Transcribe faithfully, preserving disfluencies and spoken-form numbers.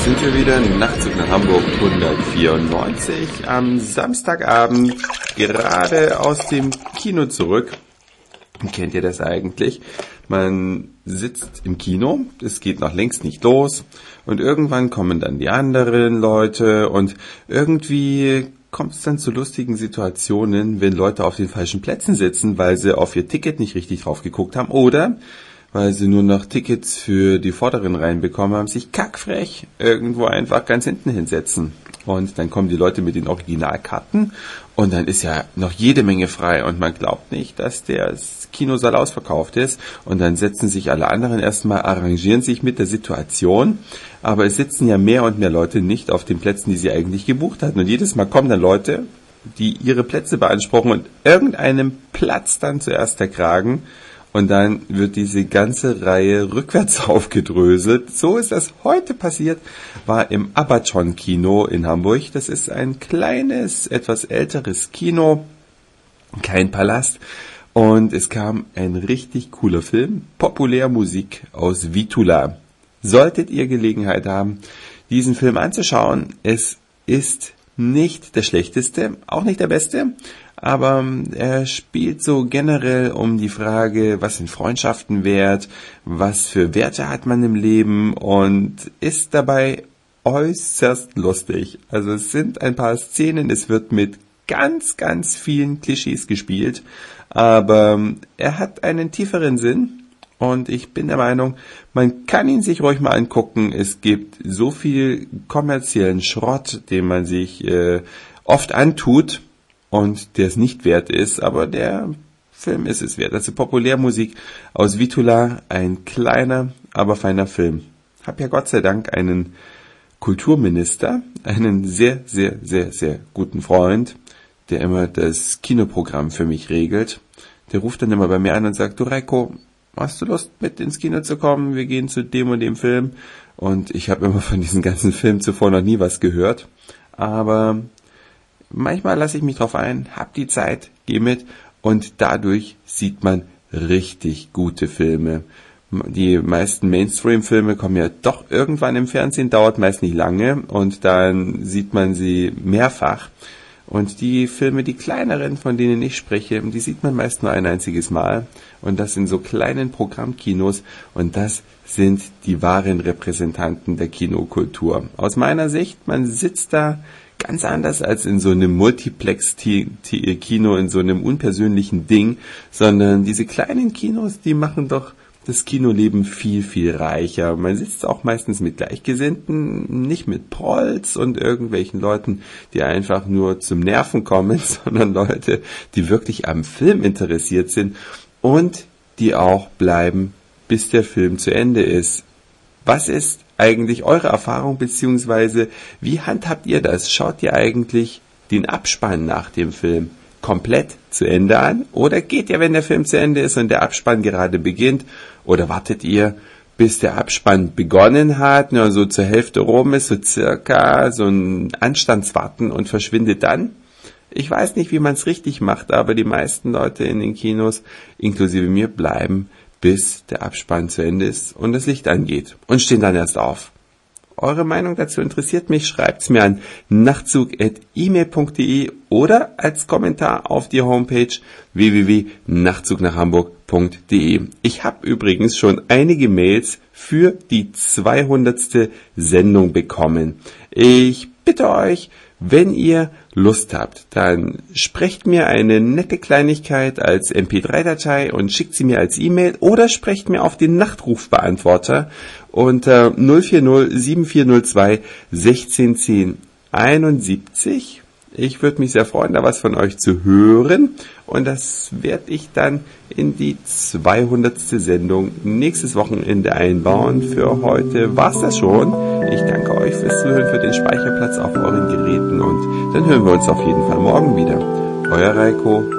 sind wir wieder. Nachtzug nach Hamburg hundertvierundneunzig. Am Samstagabend gerade aus dem Kino zurück. Kennt ihr das eigentlich? Man sitzt im Kino, es geht noch längst nicht los und irgendwann kommen dann die anderen Leute und irgendwie kommt es dann zu lustigen Situationen, wenn Leute auf den falschen Plätzen sitzen, weil sie auf ihr Ticket nicht richtig drauf geguckt haben oder weil sie nur noch Tickets für die vorderen Reihen bekommen haben, sich kackfrech irgendwo einfach ganz hinten hinsetzen. Und dann kommen die Leute mit den Originalkarten und dann ist ja noch jede Menge frei und man glaubt nicht, dass der Kinosaal ausverkauft ist. Und dann setzen sich alle anderen erstmal, arrangieren sich mit der Situation, aber es sitzen ja mehr und mehr Leute nicht auf den Plätzen, die sie eigentlich gebucht hatten. Und jedes Mal kommen dann Leute, die ihre Plätze beanspruchen und irgendeinem Platz dann zuerst der Kragen. Und dann wird diese ganze Reihe rückwärts aufgedröselt. So ist das heute passiert, war im Abaton-Kino in Hamburg. Das ist ein kleines, etwas älteres Kino, kein Palast. Und es kam ein richtig cooler Film, Populärmusik aus Vitula. Solltet ihr Gelegenheit haben, diesen Film anzuschauen, es ist nicht der schlechteste, auch nicht der beste, aber er spielt so generell um die Frage, was sind Freundschaften wert, was für Werte hat man im Leben und ist dabei äußerst lustig. Also es sind ein paar Szenen, es wird mit ganz, ganz vielen Klischees gespielt, aber er hat einen tieferen Sinn. Und ich bin der Meinung, man kann ihn sich ruhig mal angucken. Es gibt so viel kommerziellen Schrott, den man sich äh, oft antut und der es nicht wert ist. Aber der Film ist es wert. Also Populärmusik aus Vitula, ein kleiner, aber feiner Film. Hab ja Gott sei Dank einen Kulturminister, einen sehr, sehr, sehr, sehr guten Freund, der immer das Kinoprogramm für mich regelt. Der ruft dann immer bei mir an und sagt, du Reiko, hast du Lust, mit ins Kino zu kommen? Wir gehen zu dem und dem Film. Und ich habe immer von diesen ganzen Filmen zuvor noch nie was gehört. Aber manchmal lasse ich mich drauf ein, hab die Zeit, geh mit. Und dadurch sieht man richtig gute Filme. Die meisten Mainstream-Filme kommen ja doch irgendwann im Fernsehen, dauert meist nicht lange. Und dann sieht man sie mehrfach. Und die Filme, die kleineren, von denen ich spreche, die sieht man meist nur ein einziges Mal. Und das in so kleinen Programmkinos. Und das sind die wahren Repräsentanten der Kinokultur. Aus meiner Sicht, man sitzt da ganz anders als in so einem Multiplex-Kino, in so einem unpersönlichen Ding. Sondern diese kleinen Kinos, die machen doch das Kinoleben viel, viel reicher. Man sitzt auch meistens mit Gleichgesinnten, nicht mit Prolls und irgendwelchen Leuten, die einfach nur zum Nerven kommen, sondern Leute, die wirklich am Film interessiert sind und die auch bleiben, bis der Film zu Ende ist. Was ist eigentlich eure Erfahrung, beziehungsweise wie handhabt ihr das? Schaut ihr eigentlich den Abspann nach dem Film komplett zu Ende an? Oder geht ihr, wenn der Film zu Ende ist und der Abspann gerade beginnt? Oder wartet ihr, bis der Abspann begonnen hat, nur so zur Hälfte rum ist, so circa so ein Anstandswarten und verschwindet dann? Ich weiß nicht, wie man es richtig macht, aber die meisten Leute in den Kinos, inklusive mir, bleiben, bis der Abspann zu Ende ist und das Licht angeht und stehen dann erst auf. Eure Meinung dazu interessiert mich, schreibt's mir an nachtzug at e mail punkt de oder als Kommentar auf die Homepage w w w punkt nachtzug nach hamburg punkt de. Ich habe übrigens schon einige Mails für die zweihundertste Sendung bekommen. Ich bitte euch, wenn ihr Lust habt, dann sprecht mir eine nette Kleinigkeit als M P drei Datei und schickt sie mir als E-Mail oder sprecht mir auf den Nachtrufbeantworter unter null vier null sieben vier null zwei sechzehn zehn einundsiebzig. Ich würde mich sehr freuen, da was von euch zu hören und das werde ich dann in die zweihundertste Sendung nächstes Wochenende einbauen. Für heute war's das schon. Ich danke euch fürs Zuhören, für den Speicherplatz auf euren Geräten und dann hören wir uns auf jeden Fall morgen wieder. Euer Reiko.